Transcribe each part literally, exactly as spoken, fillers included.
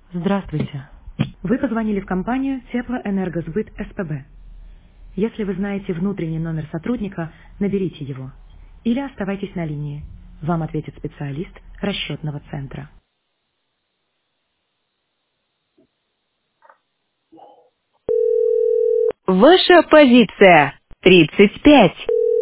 Здравствуйте. Вы позвонили в компанию Теплоэнергосбыт СПБ. Если вы знаете внутренний номер сотрудника, наберите его. Или оставайтесь на линии. Вам ответит специалист расчетного центра. Ваша позиция тридцать пять.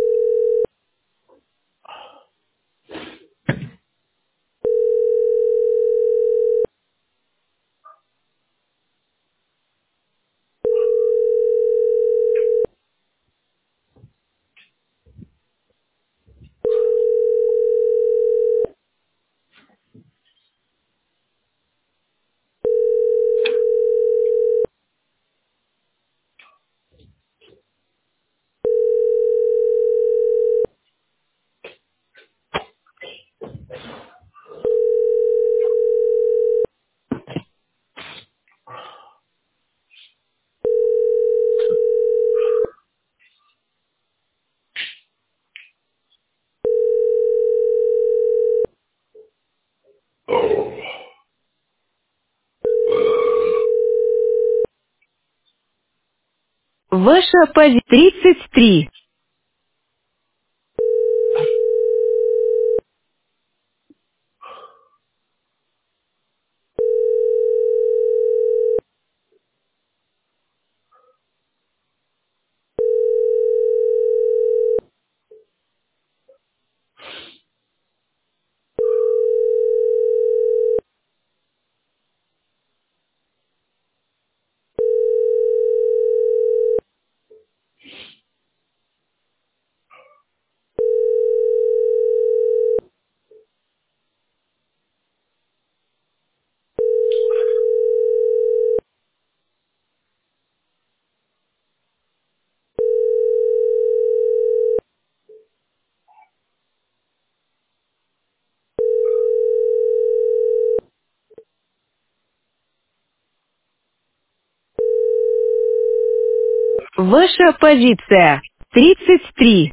Ваша позиция тридцать три. Ваша позиция тридцать три.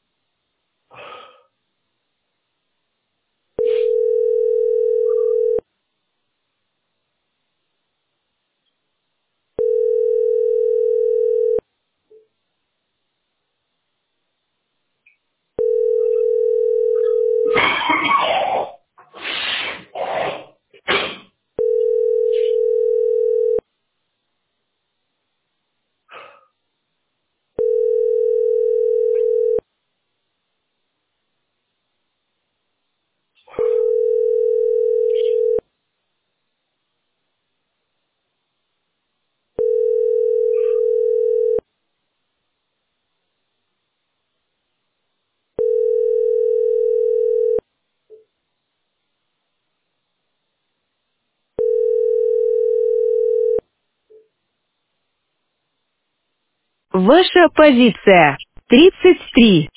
Ваша позиция тридцать три.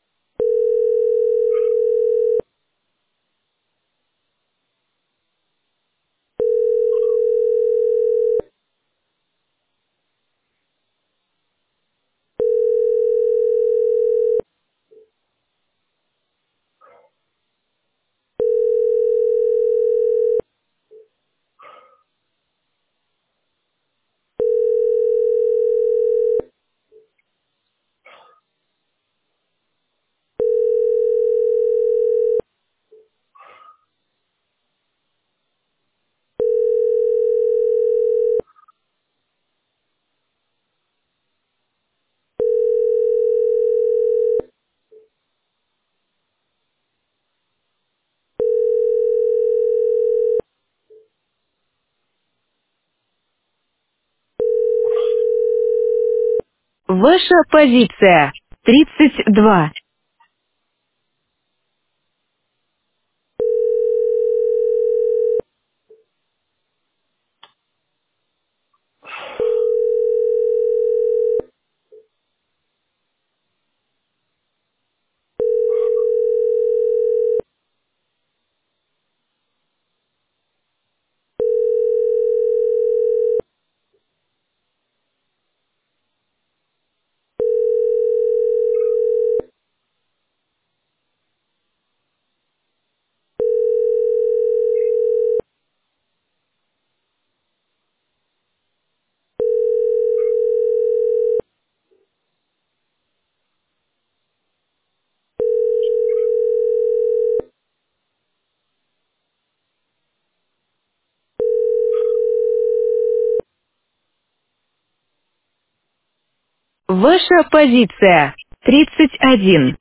Ваша позиция тридцать два. Ваша позиция тридцать один.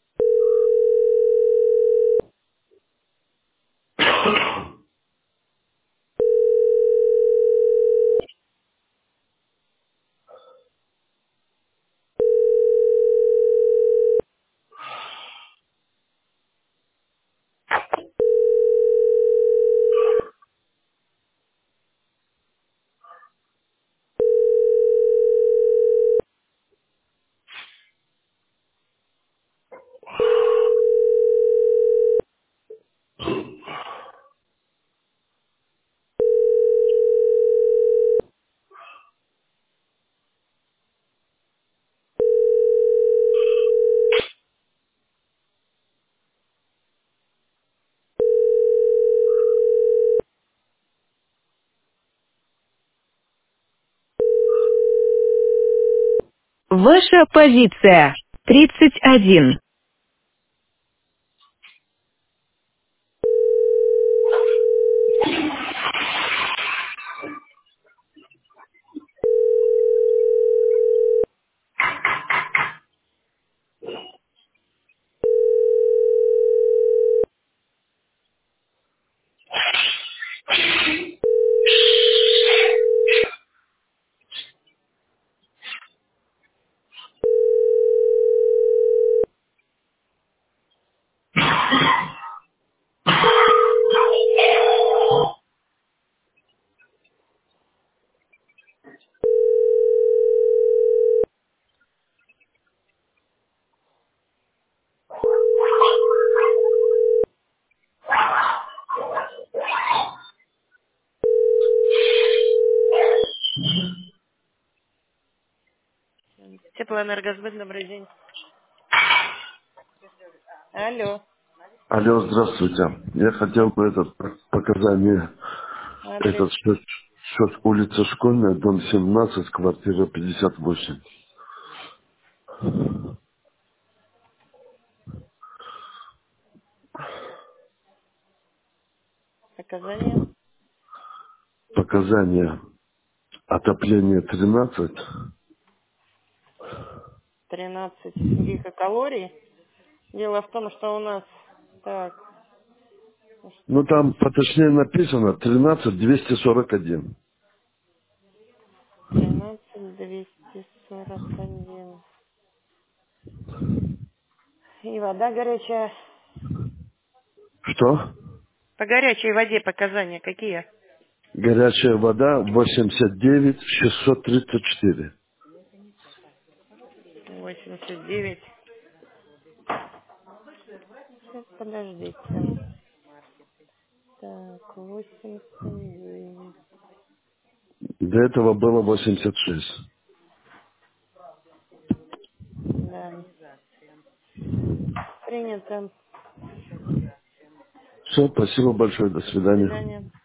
Ваша позиция тридцать один. Теплоэнергосбыт, добрый день. Алло, Алло, здравствуйте. Я хотел бы этот показание, адрес, этот счет, счет улица Школьная, дом семнадцать, квартира пятьдесят восемь. показания, Показания отопления тринадцать. тринадцать гигакалорий. Дело в том, что у нас, так, Ну что-то там поточнее написано тринадцать двести сорок один. тринадцать двести сорок один. И вода горячая. Что? По горячей воде показания какие? Горячая вода восемьдесят девять шестьсот тридцать четыре. восемьдесят девять. Сейчас, подождите. Так, восемьдесят девять. До этого было восемьдесят шесть. Да, принято. Все, спасибо большое, до До свидания. свидания.